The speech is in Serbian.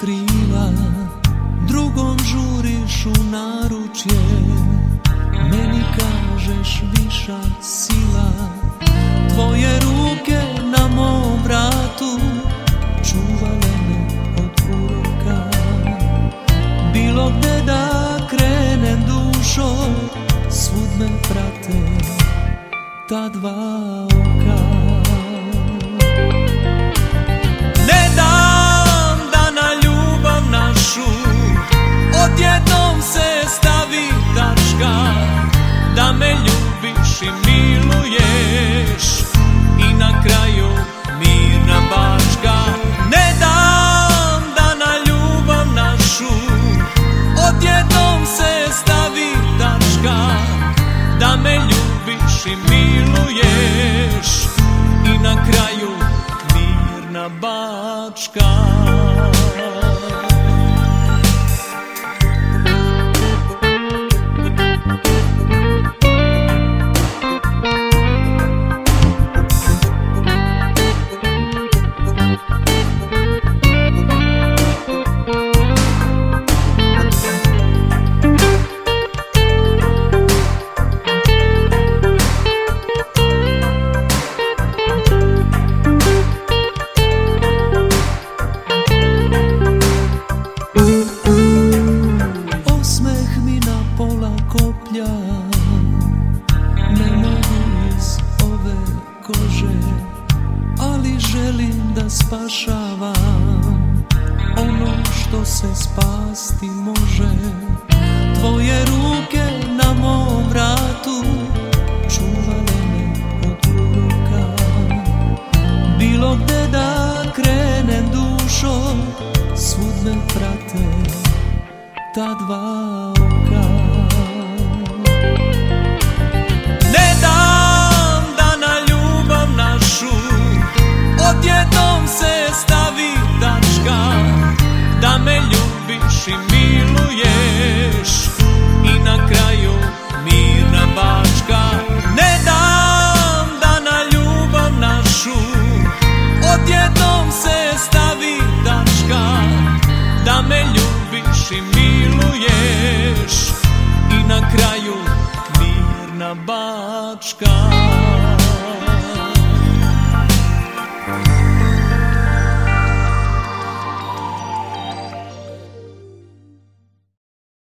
krila, drugom žuriš u naručje, meni kažeš viša sila. Tvoje ruke na mom vratu čuvale me od uroka. Bilo gde da krenem dušo, svud me prate ta dva oka. Ne dam da na ljubav našu odjednom se stavi tačka, da me ljubiš i miluješ i na kraju mirna Bačka. Ne dam da na ljubav našu odjednom se stavi tačka, da me ljubiš i miluješ i na kraju mirna Bačka. Ne mogu iz ove kože, ali želim da spašavam ono što se spasti može. Tvoje ruke na mom vratu čuvale me od uroka. Bilo gde da krenem dušo, svud me prate ta dva oka. Ne dam da na ljubav našu odjednom se stavi tačka, da me ljubiš i miluješ i na kraju mirna Bačka. Ne dam da na ljubav našu odjednom se stavi tačka, da me ljubiš i miluješ i na kraju mirna Bačka.